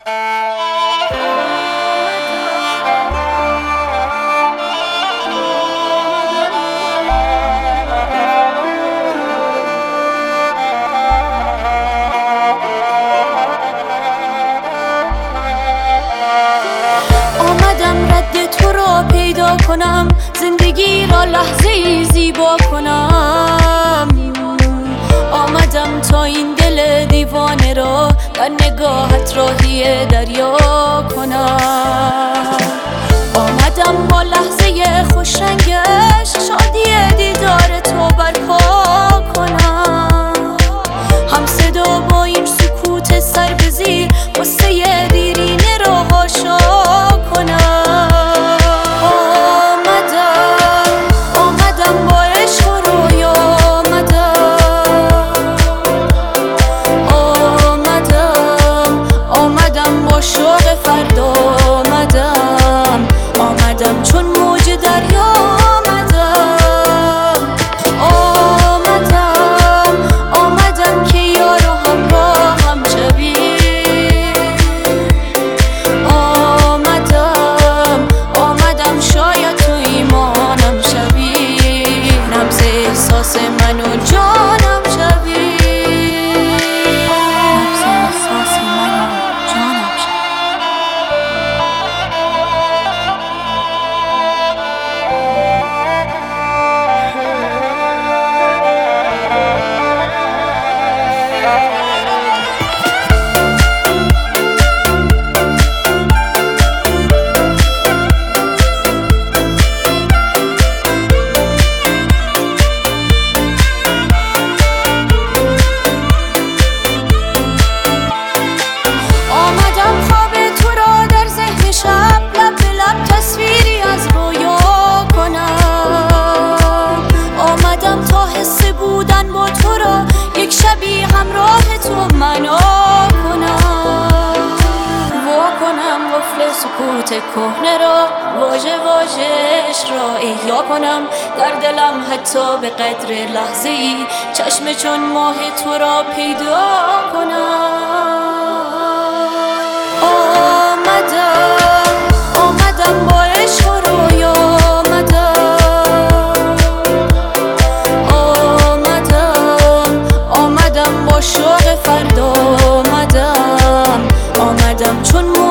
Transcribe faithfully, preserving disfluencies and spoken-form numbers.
آمدم رد تو را پیدا کنم، زندگی را لحظه زیبا کنم. آمدم تا این دل دیوانه را در نگاهت راهی دریا کنم. آمدم با لحظه خوشرنگش شادی دیدار تو برپا کنم. هم صدا با این سکوت سر به زیر قصه دیرینه را حاشا کنم. آمدم آمدم با عشق و رویا، آمدم آمدم با شوق فردا، آمدم آمدم چون موج دریا، آمدم آمدم آمدم که یار و همراهم شوی. آمدم آمدم شاید تو ایمانم شوی، نبض احساس من و جانم شوی. نبض احساس من و جانم شوی. بودن با تو را یک شبی همراه تو منا کنم. وا کنم قفل سکوت کهنه را، واژه واژه‌اش را احیا کنم. در دلم حتی به قدر لحظه ای چشم چون ماه تو را پیدا کنم. آمدم آمدم با عشق و رویا، با شوق فردا، آمدم آمدم چون